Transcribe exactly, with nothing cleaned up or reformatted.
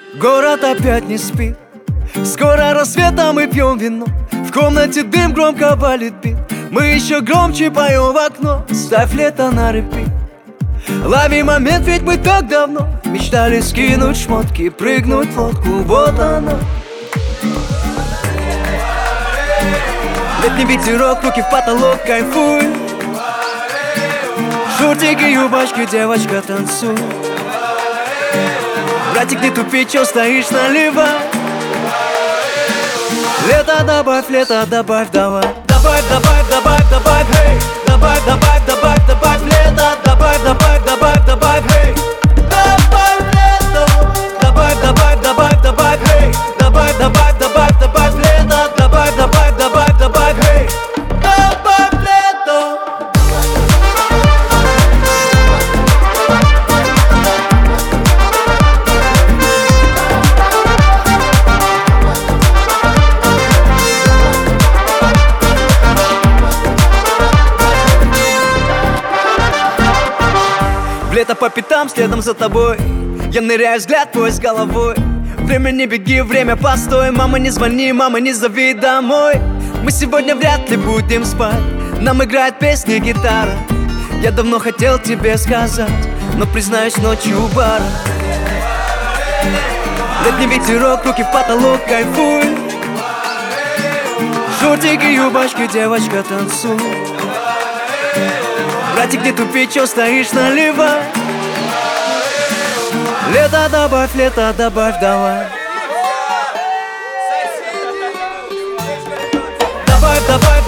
Город опять не спит. Скоро рассвет, а мы пьем вино. В комнате дым, громко валит бит. Мы еще громче поем в окно. Ставь лето на репит. Лови момент, ведь мы так давно мечтали скинуть шмотки, прыгнуть в лодку, вот оно. Летний ветерок, руки в потолок, кайфуй. Шортики, юбочки, девочка, танцуй. Братик, не тупи, чё стоишь, наливай. Лето добавь, лето добавь, давай. Добавь, добавь, добавь, добавь, эй. Добавь, добавь, добавь, добавь, лето. Добавь, добавь, добавь, добавь, эй. Добавь лето. Добавь, добавь, добавь, добавь, эй. Добавь, добавь, добавь, добавь, лето. Добавь, добавь, добавь, добавь, эй. Добавь лето. Лето по пятам, следом за тобой. Я ныряю, взгляд твой с головой. Время не беги, время постой. Мама, не звони, мама, не зови домой. Мы сегодня вряд ли будем спать. Нам играет песня гитара. Я давно хотел тебе сказать, но признаюсь, ночью у бара. Летний ветерок, руки в потолок, кайфуй. Шортики, юбочки, девочка, танцуй. Братик, не тупи, чё стоишь, наливай. Лето добавь, лето добавь, давай. Добавь, добавь.